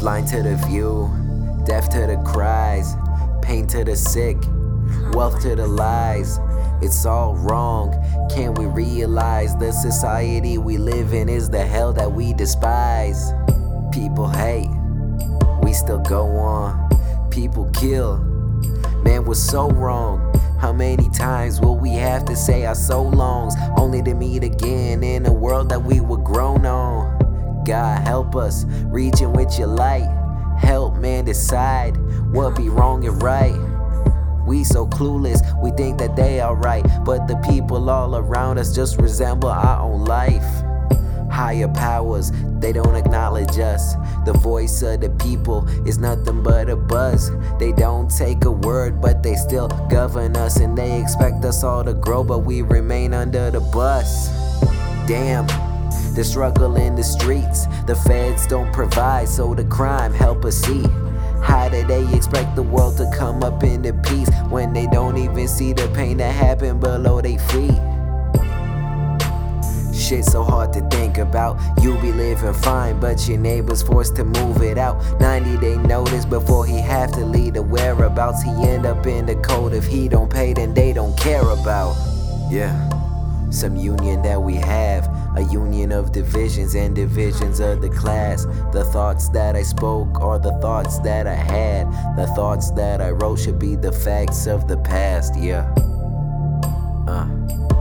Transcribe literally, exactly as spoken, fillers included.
Blind to the view, deaf to the cries, pain to the sick, wealth to the lies. It's all wrong. Can't we realize the society we live in is the hell that we despise? People hate, we still go on. People kill, man, we're so wrong. How many times will we have to say our so longs, only to meet again in a world that we were grown on? God help us, reaching with your light. Help man decide what be wrong and right. We so clueless, we think that they are right, but the people all around us just resemble our own life. Higher powers, they don't acknowledge us. The voice of the people is nothing but a buzz. They don't take a word, but they still govern us, and they expect us all to grow, but we remain under the bus. Damn, the struggle in the streets, the feds don't provide, so the crime help us see. How do they expect the world to come up into peace when they don't even see the pain that happened below their feet? Shit so hard to think about. You be living fine, but your neighbor's forced to move it out. ninety day notice before he have to leave the whereabouts. He end up in the cold. If he don't pay, then they don't care about. Yeah, some union that we have, a union of divisions and divisions of the class. The thoughts that I spoke are the thoughts that I had. The thoughts that I wrote should be the facts of the past, yeah. Uh.